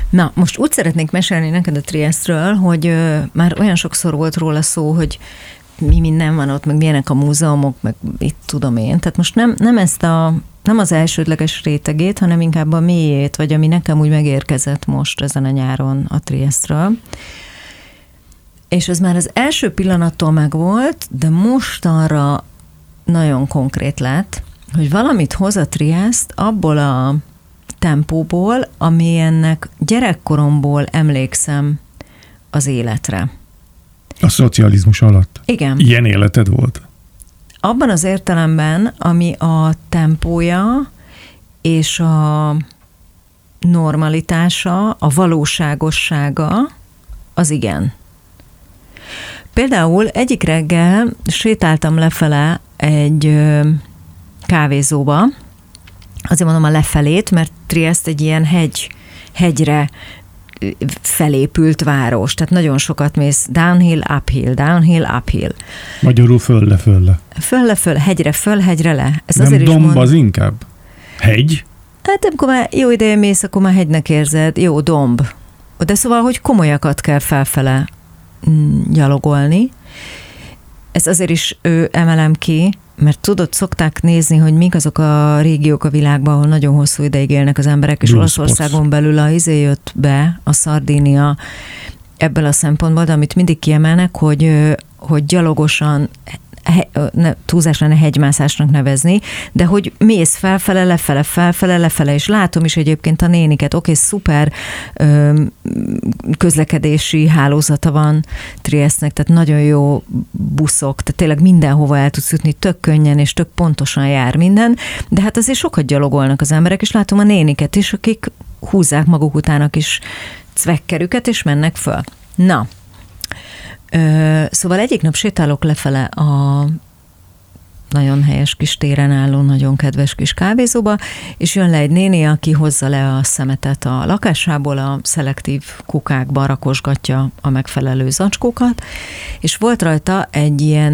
Na, most úgy szeretnék mesélni neked a Triesztről, hogy már olyan sokszor volt róla szó, hogy mi minden van ott, meg milyenek a múzeumok, meg itt tudom én. Tehát most nem az elsődleges rétegét, hanem inkább a mélyét, vagy ami nekem úgy megérkezett most ezen a nyáron a Triesztről. És ez már az első pillanattól megvolt, de mostanra nagyon konkrét lett, hogy valamit hoz a Trieszt abból a tempóból, amilyennek gyerekkoromból emlékszem az életre. A szocializmus alatt? Igen. Ilyen életed volt? Abban az értelemben, ami a tempója és a normalitása, a valóságossága, az igen. Például egyik reggel sétáltam lefele egy kávézóba, azért mondom a lefelét, mert Trieszt egy ilyen hegyre felépült város, tehát nagyon sokat mész downhill, uphill. Magyarul fölle. Fölle, hegyre le. Ez nem azért domb az inkább? Hegy? Hát amikor már jó ideje mész, akkor már hegynek érzed, jó, domb. De szóval, hogy komolyakat kell felfele gyalogolni. Ez azért is emelem ki, mert tudod, szokták nézni, hogy mik azok a régiók a világban, ahol nagyon hosszú ideig élnek az emberek, és Olaszországon belül jött be a Szardínia ebből a szempontból, de amit mindig kiemelnek, hogy gyalogosan, túlzásra ne hegymászásnak nevezni, de hogy mész felfele, lefele, és látom is egyébként a néniket, szuper közlekedési hálózata van Triesztnek, tehát nagyon jó buszok, tehát tényleg mindenhova el tudsz jutni, tök könnyen és tök pontosan jár minden, de hát azért sokat gyalogolnak az emberek, és látom a néniket is, akik húzzák maguk után a kis cvekkerüket, és mennek föl. Na, szóval egyik nap sétálok lefele a nagyon helyes kis téren álló, nagyon kedves kis kávézóba, és jön le egy néni, aki hozza le a szemetet a lakásából, a szelektív kukákba rakosgatja a megfelelő zacskókat, és volt rajta egy ilyen,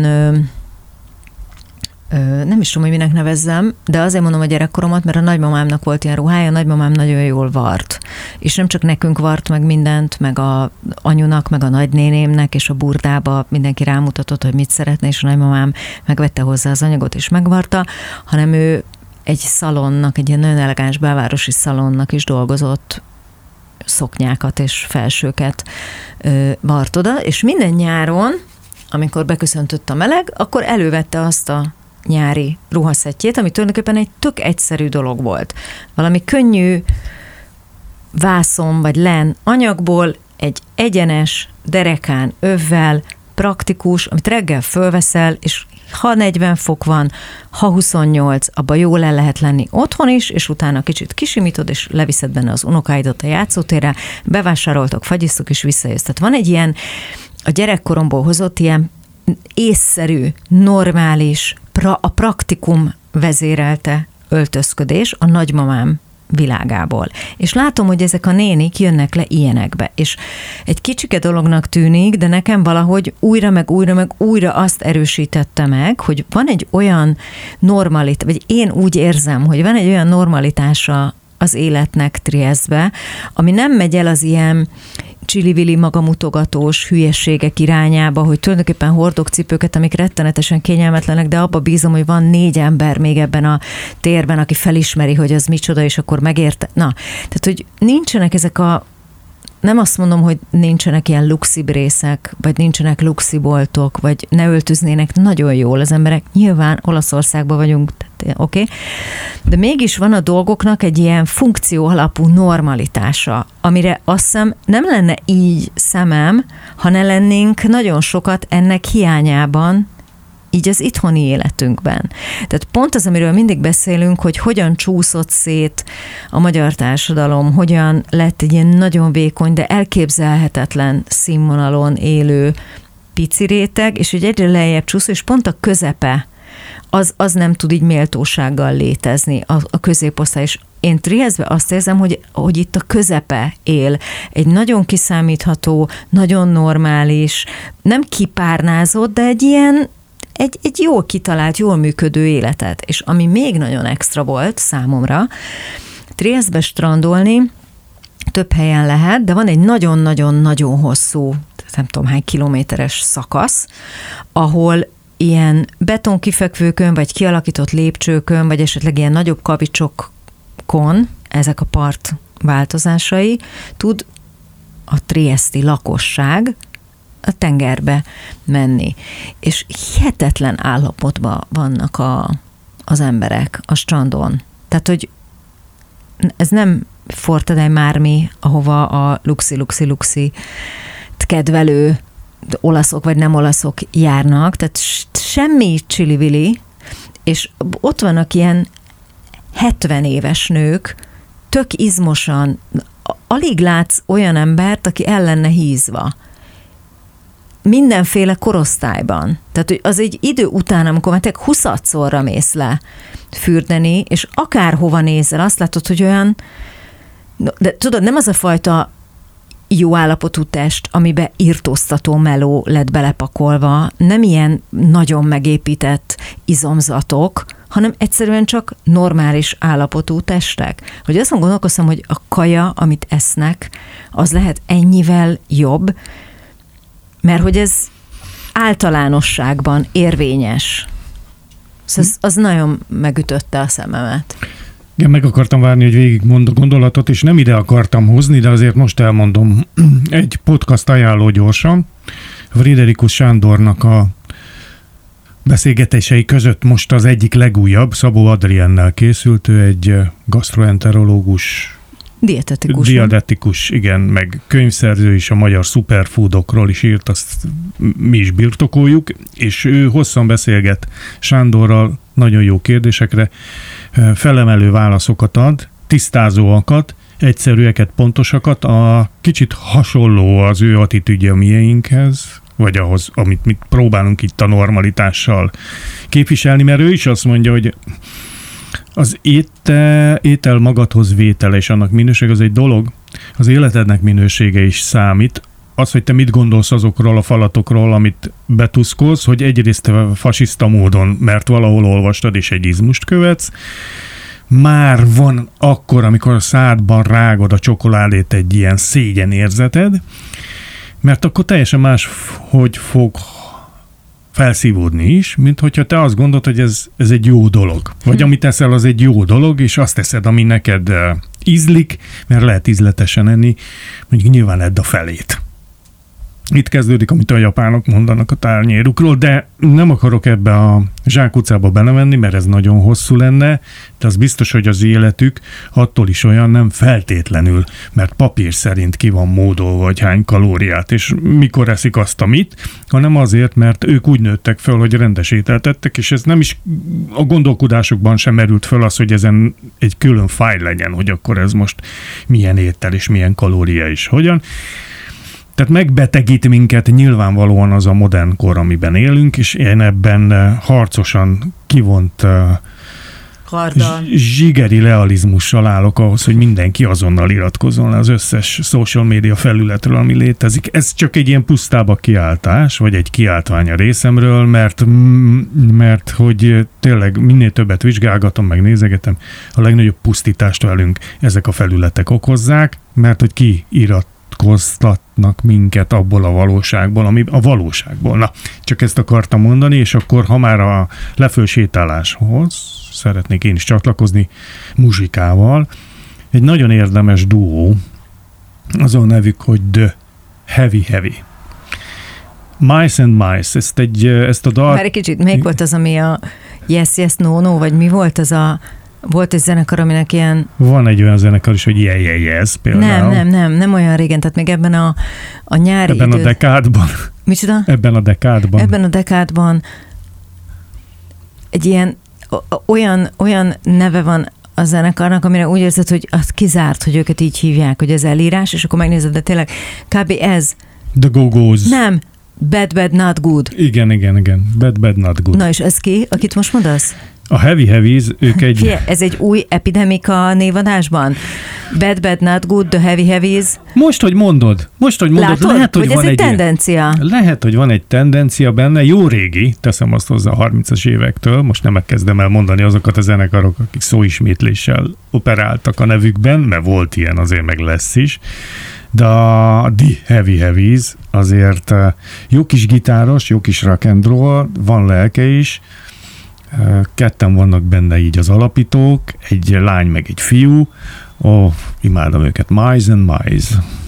nem is tudom, hogy minek nevezzem, de azért mondom a gyerekkoromat, mert a nagymamámnak volt ilyen ruhája, a nagymamám nagyon jól vart. És nem csak nekünk vart meg mindent, meg a anyunak, meg a nagynénémnek, és a burdába mindenki rámutatott, hogy mit szeretne, és a nagymamám megvette hozzá az anyagot, és megvarta, hanem ő egy szalonnak, egy ilyen nagyon elegáns belvárosi szalonnak is dolgozott, szoknyákat és felsőket vart oda, és minden nyáron, amikor beköszöntött a meleg, akkor elővette azt a nyári ruhaszettjét, ami tulajdonképpen egy tök egyszerű dolog volt. Valami könnyű vászon vagy len anyagból, egy egyenes, derekán, övvel, praktikus, amit reggel fölveszel, és ha 40 fok van, ha 28, abban jól el lehet lenni otthon is, és utána kicsit kisimítod, és leviszed benne az unokáidat a játszótérre, bevásároltok, fagyiztok, és visszajössz. Tehát van egy ilyen a gyerekkoromból hozott ilyen észszerű, normális, a praktikum vezérelte öltözködés a nagymamám világából. És látom, hogy ezek a nénik jönnek le ilyenekbe. És egy kicsike dolognak tűnik, de nekem valahogy újra azt erősítette meg, hogy van egy olyan vagy én úgy érzem, hogy van egy olyan normalitása az életnek Triesztbe, ami nem megy el az ilyen csili-vili magamutogatós hülyességek irányába, hogy tulajdonképpen hordok cipőket, amik rettenetesen kényelmetlenek, de abba bízom, hogy van 4 ember még ebben a térben, aki felismeri, hogy az micsoda, és akkor megérte. Na, tehát, hogy nincsenek ezek nem azt mondom, hogy nincsenek ilyen luxibrészek, vagy nincsenek luxiboltok, vagy ne öltöznének nagyon jól az emberek. Nyilván Olaszországban vagyunk, oké? De mégis van a dolgoknak egy ilyen funkció alapú normalitása, amire azt hiszem nem lenne így szemem, ha ne lennénk nagyon sokat ennek hiányában, így az itthoni életünkben. Tehát pont az, amiről mindig beszélünk, hogy hogyan csúszott szét a magyar társadalom, hogyan lett egy ilyen nagyon vékony, de elképzelhetetlen színvonalon élő pici réteg, és hogy egyre lejjebb csúszó, és pont a közepe, az nem tud így méltósággal létezni, a középosztály. És én Triesztben azt érzem, hogy itt a közepe él. Egy nagyon kiszámítható, nagyon normális, nem kipárnázott, de egy ilyen egy jól kitalált, jól működő életet. És ami még nagyon extra volt számomra, Triesztbe strandolni, több helyen lehet, de van egy nagyon-nagyon-nagyon hosszú, nem tudom hány kilométeres szakasz, ahol ilyen betonkifekvőkön, vagy kialakított lépcsőkön, vagy esetleg ilyen nagyobb kavicsokon, ezek a part változásai, tud a trieszti lakosság a tengerbe menni. És hihetetlen állapotban vannak az emberek a strandon. Tehát, hogy ez nem Fortadej Mármi, ahova a luxi kedvelő olaszok vagy nem olaszok járnak, tehát semmi csili-vili, és ott vannak ilyen 70 éves nők, tök izmosan, alig látsz olyan embert, aki el lenne hízva. Mindenféle korosztályban. Tehát az egy idő után, amikor már 20-szorra mész le fürdeni, és akárhova nézel, azt látod, hogy olyan, de tudod, nem az a fajta jó állapotú test, amiben irtóztató meló lett belepakolva, nem ilyen nagyon megépített izomzatok, hanem egyszerűen csak normális állapotú testek. Hogy azon gondolkoztam, hogy a kaja, amit esznek, az lehet ennyivel jobb, mert hogy ez általánosságban érvényes. Szóval az nagyon megütötte a szememet. Igen, meg akartam várni, hogy végigmond a gondolatot, és nem ide akartam hozni, de azért most elmondom. Egy podcast ajánló gyorsan. Friderikus Sándornak a beszélgetései között most az egyik legújabb, Szabó Adriennel készült, ő egy gastroenterológus, dietetikus, igen, meg könyvszerző is, a magyar superfoodokról is írt, azt mi is birtokoljuk, és ő hosszan beszélget Sándorral, nagyon jó kérdésekre, felemelő válaszokat ad, tisztázóakat, egyszerűeket, pontosakat, a kicsit hasonló az ő attitűdje a mieinkhez, vagy ahhoz, amit mi próbálunk itt a normalitással képviselni, mert ő is azt mondja, hogy az étel magadhoz vétele és annak minőség az egy dolog, az életednek minősége is számít. Az, hogy te mit gondolsz azokról a falatokról, amit betuszkolsz, hogy egyrészt te fasiszta módon, mert valahol olvastad és egy izmust követsz, már van akkor, amikor a szádban rágod a csokoládét egy ilyen szégyenérzeted, mert akkor teljesen más, hogy fog felszívódni is, mint hogyha te azt gondolod, hogy ez egy jó dolog. Vagy amit teszel, az egy jó dolog, és azt teszed, ami neked ízlik, mert lehet ízletesen enni, mondjuk nyilván edd a felét. Itt kezdődik, amit a japánok mondanak a tárnyérukról, de nem akarok ebbe a zsákutcába belemenni, mert ez nagyon hosszú lenne, de az biztos, hogy az életük attól is olyan nem feltétlenül, mert papír szerint ki van módolva, hogy hány kalóriát, és mikor eszik azt, amit, hanem azért, mert ők úgy nőttek föl, hogy rendes ételt ettek, és ez nem is a gondolkodásukban sem merült föl az, hogy ezen egy külön fájl legyen, hogy akkor ez most milyen étel és milyen kalória is, hogyan. Tehát megbetegít minket nyilvánvalóan az a modern kor, amiben élünk, és én ebben harcosan kivont zsigeri realizmussal állok ahhoz, hogy mindenki azonnal iratkozzon le az összes social media felületről, ami létezik. Ez csak egy ilyen pusztába kiáltás, vagy egy kiáltvány a részemről, mert hogy tényleg minél többet vizsgálgatom, meg nézegetem, a legnagyobb pusztítást velünk ezek a felületek okozzák, mert hogy ki iratkoztatnak minket abból a valóságból, ami a valóságból. Na, csak ezt akartam mondani, és akkor, ha már a lefölsétáláshoz szeretnék én is csatlakozni muzsikával, egy nagyon érdemes duó, az a nevük, hogy The Heavy. Mice and Mice, ezt a dal... Már egy kicsit, melyik volt az, ami a Yes, Yes, No, No, vagy mi volt az a... Volt egy zenekar, aminek ilyen... Van egy olyan zenekar is, hogy Yeah, Yes, például. Nem olyan régen, tehát még ebben a nyári Ebben a dekádban. Micsoda? Ebben a dekádban egy ilyen olyan neve van a zenekarnak, amire úgy érzed, hogy az kizárt, hogy őket így hívják, hogy ez elírás, és akkor megnézed, de tényleg kb. Ez. The Go-Go's. Nem. Bad, Not Good. Igen. Bad, Not Good. Na és ez ki, akit most mondasz? A Heavy Heavies, ők egy... Ez egy új epidemika névadásban? Bad, not good, the Heavy Heavies. Most, hogy mondod, látod, lehet, hogy van egy tendencia. Lehet, hogy van egy tendencia benne, jó régi, teszem azt hozzá a 30-as évektől, most nem kezdem el mondani azokat a zenekarok, akik szóismétléssel operáltak a nevükben, mert volt ilyen, azért meg lesz is, de a The Heavy Heavies azért jó kis gitáros, jó kis rock and roll, van lelke is, ketten vannak benne így az alapítók, egy lány meg egy fiú, imádom őket, Mice and Mice.